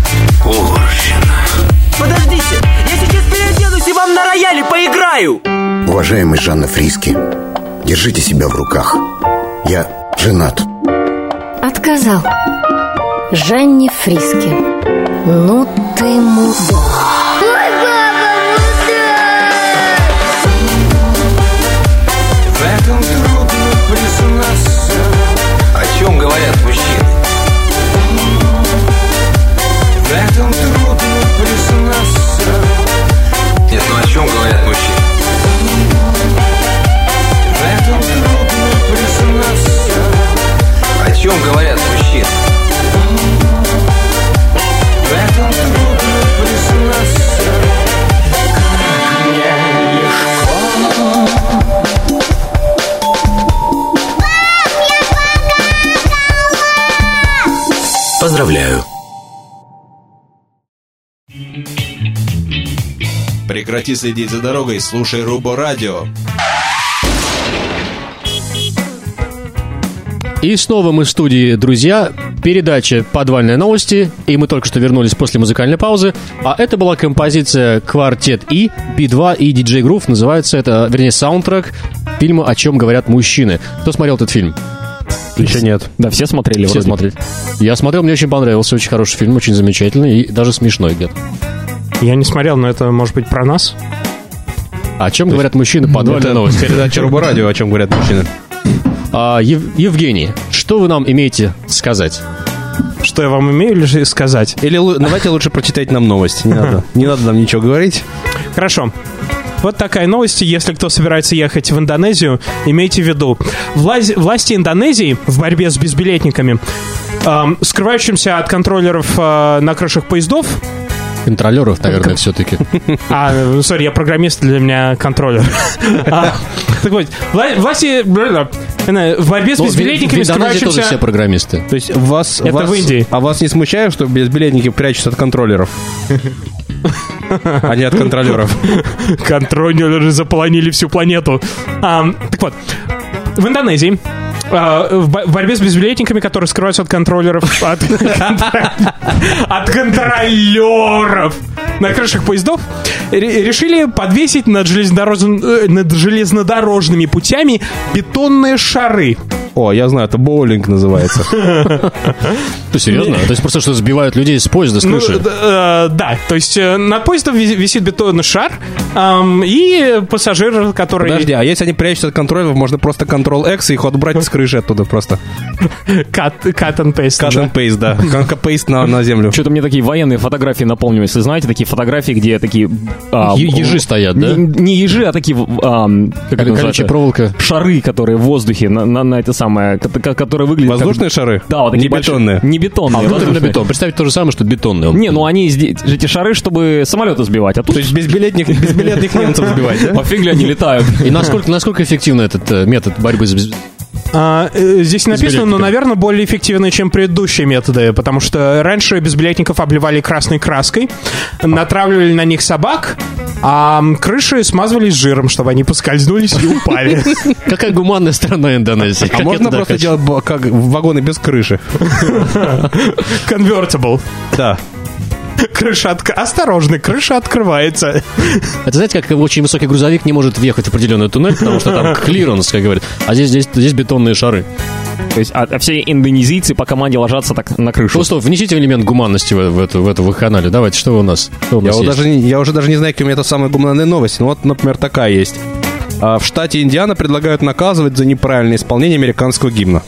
Подождите, я сейчас переоденусь и вам на рояле поиграю. Уважаемый Жанна Фриски, держите себя в руках. Я женат. Отказал. Жанне Фриски. Ну ты мудак. Ой, папа, мудак! В этом трудно признаться. О чем говорят мужчины? В этом трудно признаться. Прекрати следить за дорогой, слушай Рубо Радио. И снова мы в студии, друзья. Передача «Подвальные новости». И мы только что вернулись после музыкальной паузы. А это была композиция «Квартет И», би два и ди джей Groove. Называется это, вернее, саундтрек фильма «О чем говорят мужчины». Кто смотрел этот фильм? Еще нет. Да, все смотрели. Все вроде. смотрели. Я смотрел, мне очень понравился. Очень хороший фильм, очень замечательный и даже смешной где-то. Я не смотрел, но это может быть про нас? О чем говорят мужчины? Подвальные новости. Передача Рубо Радио, о чем говорят мужчины. А, Ев- Евгений, что вы нам имеете сказать? Что я вам имею лишь сказать? Или лу- давайте лучше прочитайте нам новости. Не надо, не надо нам ничего говорить. Хорошо. Вот такая новость. Если кто собирается ехать в Индонезию, имейте в виду. Власть, власти Индонезии в борьбе с безбилетниками, э, скрывающимся от контроллеров э, на крышах поездов... Контролеров, наверное, все-таки. А, сори, я программист, для меня контроллер. А, так вот, вла- власти в борьбе с безбилетниками, скрывающимся... тоже все программисты. То есть вас... Это вас, в Индии. А вас не смущает, что безбилетники прячутся от контроллеров? А не от контролеров. Контроллеры заполонили всю планету. А, так вот, в Индонезии в борьбе с безбилетниками, которые скрываются от контроллеров, от, от контролеров на крышах поездов, решили подвесить над, железнодорож... над железнодорожными путями бетонные шары. О, я знаю, это боулинг называется. Ты серьезно? То есть просто что сбивают людей с поезда, с крыши? Ну, э, да, то есть э, над поездом висит бетонный шар, эм, и пассажир, который... Подожди, а если они прячутся от контролеров, можно просто контрол-X и их отбрать с крыши оттуда просто. Cut, cut and paste. Cut and paste, да. Cut-paste на, на землю. Что-то мне такие военные фотографии напомнились. Вы знаете, такие фотографии, где такие... А, ежи стоят, да? Не, не ежи, а такие... А, как это колючая проволока. Шары, которые в воздухе, на, на, на это самое, которые выглядят... Воздушные как... шары? Да, вот такие не бетонные. Большие, не бетонные. А внутрь на бетон. Представьте то же самое, что бетонные. Не, ну они здесь, эти шары, чтобы самолеты сбивать. А тут... То есть безбилетных, безбилетных немцев сбивать, да? Пофиг ли они летают. И насколько, насколько эффективен этот э, метод борьбы с без... А, здесь написано, но, наверное, более эффективно, чем предыдущие методы, потому что раньше безбилетников обливали красной краской, натравливали на них собак, а крыши смазывались жиром, чтобы они поскользнулись и упали. Какая гуманная страна Индонезии. А можно просто делать как вагоны без крыши? Convertible. Да. Крыша от... Осторожно, крыша открывается. Это знаете, как очень высокий грузовик не может въехать в определенный туннель, потому что там клиренс, как говорят. А здесь, здесь, здесь бетонные шары. То есть, а, а все индонезийцы по команде ложатся так на крышу. Просто внесите элемент гуманности в, в, эту, в эту канале. Давайте, что у нас, что у нас я, есть? Даже, я уже даже не знаю, какие у меня это самые гуманные новости. Ну вот, например, такая есть. А в штате Индиана предлагают наказывать за неправильное исполнение американского гимна.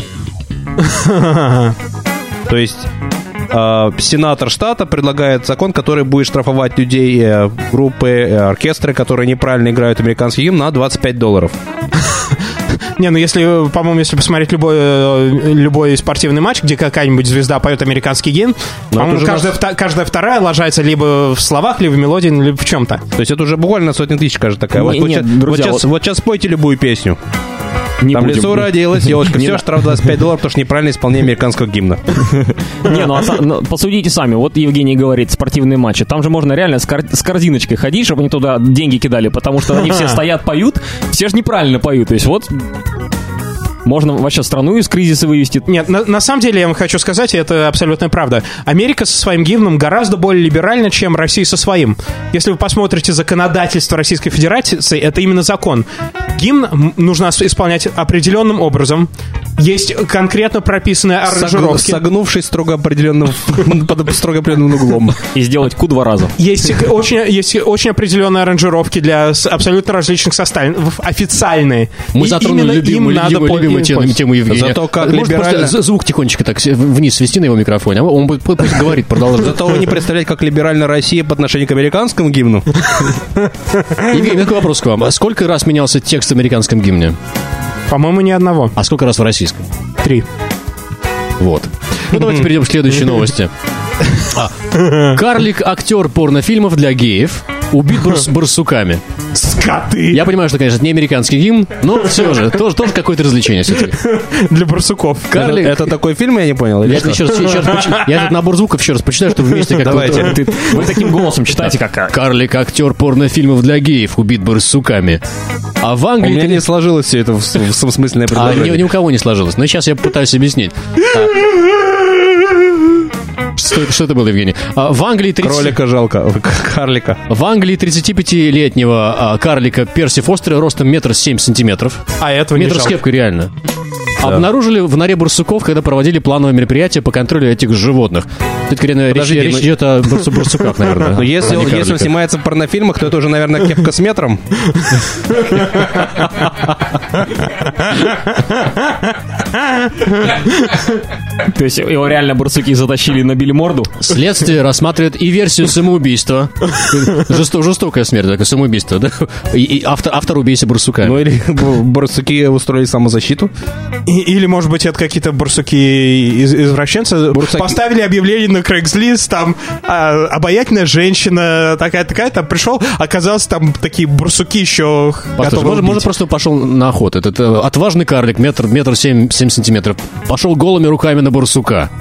То есть... Сенатор штата предлагает закон, который будет штрафовать людей, группы, оркестры, которые неправильно играют американский гимн, на двадцать пять долларов. Не, ну если, по-моему, если посмотреть любой, любой спортивный матч, где какая-нибудь звезда поет американский гимн, но по-моему, каждая, вта- каждая вторая ложается либо в словах, либо в мелодии, либо в чем-то. То есть это уже буквально сотни тысяч, кажется, такая. Не, вот, нет, вот, друзья, вот, сейчас, вот... вот сейчас спойте любую песню. Не Там будем. лицо родилось, елочка, все, штраф двадцать пять долларов, потому что неправильное исполнение американского гимна. Не, ну, а, ну посудите сами. Вот Евгений говорит, спортивные матчи. Там же можно реально с, кор- с корзиночкой ходить, чтобы они туда деньги кидали, потому что они все стоят, поют, все же неправильно поют. То есть вот... Можно вообще страну из кризиса вывести. Нет, на, на самом деле я вам хочу сказать, и это абсолютная правда. Америка со своим гимном гораздо более либеральна, чем Россия со своим. Если вы посмотрите законодательство Российской Федерации, это именно закон. Гимн нужно исполнять определенным образом. Есть конкретно прописанные аранжировки. Согнувшись строго определенным, под строго определенным углом. И сделать ку два раза. Есть очень, есть очень определенные аранжировки для абсолютно различных составов, официальные. Мы и затронули любимую, любимую, любимую тему, тему Евгения. Зато как Может, либерально... звук тихонечко так вниз свести на его микрофоне, а он будет пусть говорит, продолжать. Зато вы не представляете, как либеральна Россия по отношению к американскому гимну. Евгений, такой вопрос к вам. А сколько раз менялся текст в американском гимне? По-моему, ни одного. А сколько раз в российском? Три. Вот. Ну, давайте перейдем к следующей новости. А. Карлик-актер порнофильмов для геев убит барс- барсуками. Скоты! Я понимаю, что, конечно, это не американский гимн, но все же, тоже, тоже какое-то развлечение все-таки. Для барсуков. Карлик... Это, это такой фильм, я не понял? Или Я, что? еще раз, еще раз поч- я этот набор звуков еще раз почитаю, чтобы вместе как-то... Давайте. Вот- Ты- Вы таким голосом читайте, как... Карлик, актер порнофильмов для геев, убит барсуками. А в У Англии... меня не сложилось все это в, в смысленное А предложение. ни, ни у кого не сложилось. Но сейчас я пытаюсь объяснить. А. Что, это- что это было, Евгений? А, в Англии тридцать... Кролика жалко, карлика. В Англии тридцатипятилетнего а, карлика Перси Фостера ростом метр семь сантиметров. А этого не Метр с жалко. кепкой, реально. Обнаружили в норе барсуков, когда проводили плановое мероприятие по контролю этих животных. Тут, наверное, речь, Подождите, речь ну- идет о барсу- барсуках, наверное. Но если, а он, не если он карликах. снимается в порнофильмах, то это уже, наверное, кепка с метром. То есть его реально барсуки затащили и набили морду? Следствие рассматривает и версию самоубийства. Жесто- жестокая смерть, такое самоубийство, да? И, и автор, автор убийся барсуками. Ну или барсуки устроили самозащиту. И- или, может быть, это какие-то барсуки из- извращенцы. Барсуки. Поставили объявление на Craigslist, там а, обаятельная женщина такая-такая, там пришел, оказалось, там такие барсуки еще Послушай, готовы может, убить. может, просто пошел на охоту. Этот э, отважный карлик, метр, метр семь, семь сантиметров, пошел голыми руками на барсука.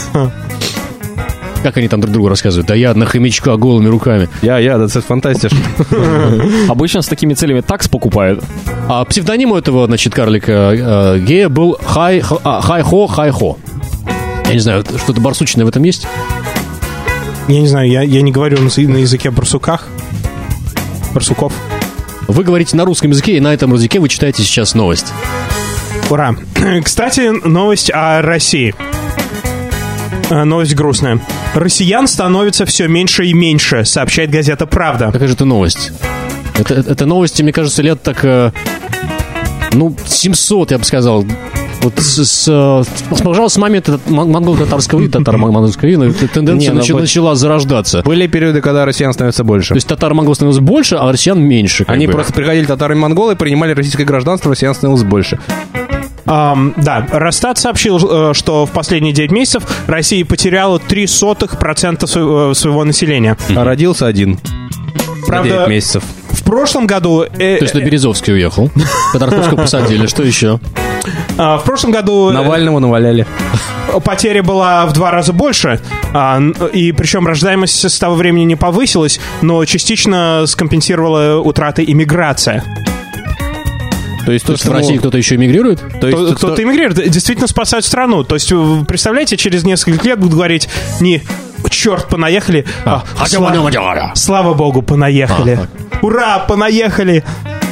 Как они там друг другу рассказывают? Да я на хомячка голыми руками. Я, я, да, это фантастиш. Обычно с такими целями такс покупают. А псевдоним у этого, значит, карлика э, гея был Хай, Хо- а, Хай-Хо, Хай-Хо. Я не знаю, что-то барсучное в этом есть? Я не знаю, я, я не говорю на, на языке барсуках. Барсуков. Вы говорите на русском языке, и на этом языке вы читаете сейчас новость. Ура. Кстати, новость о России. Э, Новость грустная. Россиян становится все меньше и меньше, сообщает газета «Правда». Какая же это новость? Это, это, это новости, мне кажется, лет так... э, ну, семьсот, я бы сказал. Вот с, с, с, пожалуйста, с момента мон- монголо-татарского и татаро-монгольского ига тенденция Не, ну, начала, вот- начала зарождаться. Были периоды, когда россиян становится больше. То есть татаро-монгол становилось больше, а россиян меньше. как Они бы. просто приходили татары и монголы, принимали российское гражданство, россиян становилось больше. Ам, да, Росстат сообщил, э, что в последние девять месяцев Россия потеряла три сотых процента своего, своего населения. А родился один. Правда, На девять месяцев. В прошлом году... э, То есть на Березовский уехал. Ходорковского посадили. Что еще? а, в прошлом году... э, Навального наваляли. Потеря была в два раза больше, а, н- и причем рождаемость с того времени не повысилась, но частично скомпенсировала утраты иммиграция. То есть, То есть в России кто-то еще эмигрирует? То есть, Кто- Кто-то иммигрирует, действительно спасают страну. То есть, вы представляете, через несколько лет будут говорить не «черт, понаехали», а, А, «Сла- слава богу, понаехали». Ура, понаехали!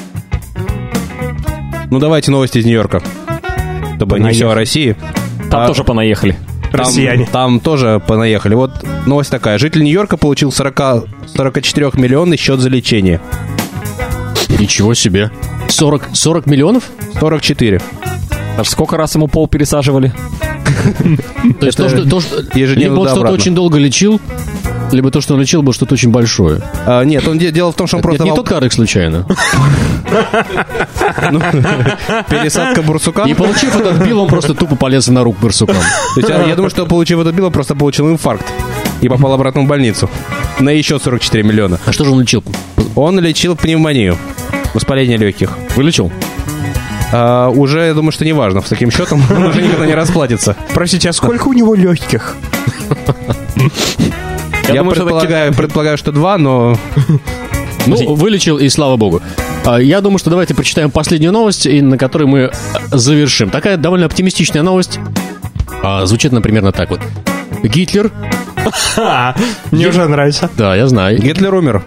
Ну давайте новости из Нью-Йорка. Чтобы не Понаехали. все о России. Там А, тоже понаехали. Там, Россияне. там тоже понаехали. Вот новость такая. Житель Нью-Йорка получил сорок, сорок четыре миллионный счет за лечение. Ничего себе. сорок, сорок миллионов? сорок четыре. Аж сколько раз ему пол пересаживали? То есть то, что, то, что ежедневно либо он да что-то обратно. очень долго лечил, либо то, что он лечил, было что-то очень большое. А, нет, он, де- дело в том, что он Это просто... не вол- тот карлик случайно. ну, пересадка бурсука. И получив этот бил, он просто тупо полез на руку барсукам. То есть, я, я думаю, что получив этот бил, он просто получил инфаркт. И попал обратно в больницу. На еще сорок четыре миллиона. А что же он лечил? Он лечил пневмонию. Воспаление легких. Вылечил? А, уже, я думаю, что не важно. С таким счетом он уже никогда не расплатится. Простите, а сколько у него легких? Я, думаю, что предполагаю, предполагаю, что два, но... Ну, вылечил, и слава богу. А, Я думаю, что давайте прочитаем последнюю новость, и на которой мы а, завершим. Такая довольно оптимистичная новость. А, Звучит, например, на так вот. Гитлер... А, мне уже нравится. Да, я знаю. Гитлер умер.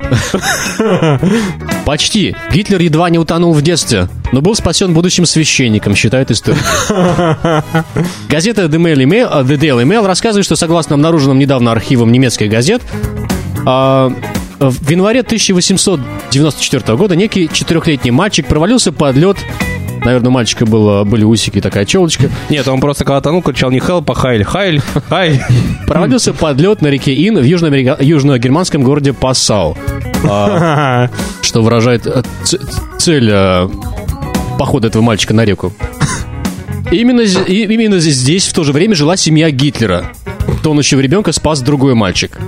Почти. Гитлер едва не утонул в детстве, но был спасен будущим священником, считают историки. Газета The Daily Mail, а, The Daily Mail рассказывает, что согласно обнаруженным недавно архивам немецких газет, а, в январе тысяча восемьсот девяносто четвёртого года некий четырехлетний мальчик провалился под лед. Наверное, у мальчика было, были усики и такая челочка. Нет, он просто когда тонул, кричал не хелп, а хайль. Хайль, хайль. Провалился под лед на реке Ин в южноамерика- южногерманском городе Пассау. А, что выражает э, ц- цель э, похода этого мальчика на реку. Именно, з- и- именно здесь в то же время жила семья Гитлера. Тонущего ребенка спас другой мальчик.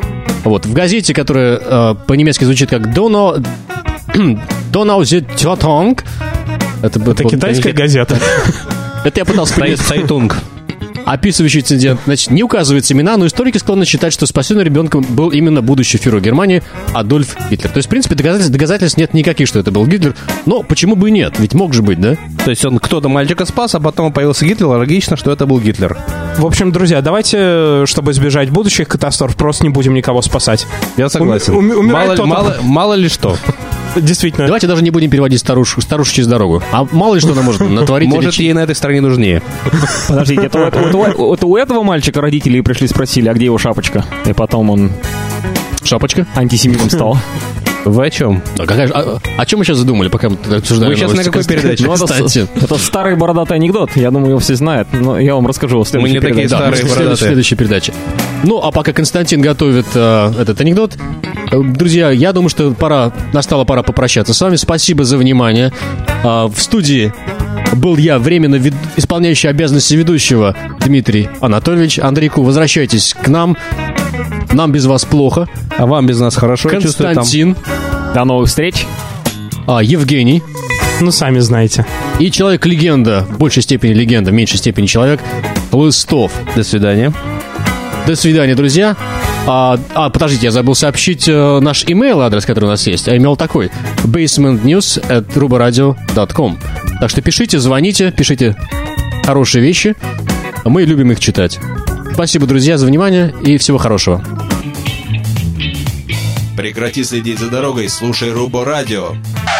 Вот, в газете, которая э, по-немецки звучит как Donau... Donau Zeitung. Это, это вот, китайская это, газета. Это я пытался понять. Сайтунг. Описывающий инцидент, значит, не указывается имена, но историки склонны считать, что спасенным ребенком был именно будущий фюрер Германии Адольф Гитлер. То есть, в принципе, доказательств, доказательств нет никаких, что это был Гитлер, но почему бы и нет? Ведь мог же быть, да? То есть он кто-то мальчика спас, а потом появился Гитлер, логично, что это был Гитлер. В общем, друзья, давайте, чтобы избежать будущих катастроф, просто не будем никого спасать. Я согласен. Ум, ум, мало, мало, мало ли что. Действительно. Давайте даже не будем переводить старушку, старушку через дорогу. А мало ли что она может натворить. Может, ей на этой стороне нужнее. Подождите, это, это, это, это у этого мальчика родители пришли, спросили, а где его шапочка? И потом он... Шапочка? Антисемитом стал. Вы о чем? А какая, о, о чем мы сейчас задумали, пока мы обсуждали? Вы сейчас на какой передаче? Ну, это, это старый бородатый анекдот. Я думаю, его все знают. Но я вам расскажу в следующей мы не передаче. такие старые да, бородатые. В следующей передаче. Ну, а пока Константин готовит э, этот анекдот, э, друзья, я думаю, что пора, настала пора попрощаться с вами. Спасибо за внимание. Э, в студии был я, временно вед... исполняющий обязанности ведущего Дмитрий Анатольевич. Андрейку, возвращайтесь к нам. Нам без вас плохо. А вам без нас хорошо. Константин. До новых встреч. А, Евгений. Ну, сами знаете. И человек-легенда, в большей степени легенда, в меньшей степени человек, Лыстов. До свидания. До свидания, друзья. А, а подождите, я забыл сообщить э, наш имейл-адрес, который у нас есть. А имейл такой: basementnews at ruboradio dot com. Так что пишите, звоните, пишите хорошие вещи. Мы любим их читать. Спасибо, друзья, за внимание и всего хорошего. Прекрати следить за дорогой, слушай Рубо Радио.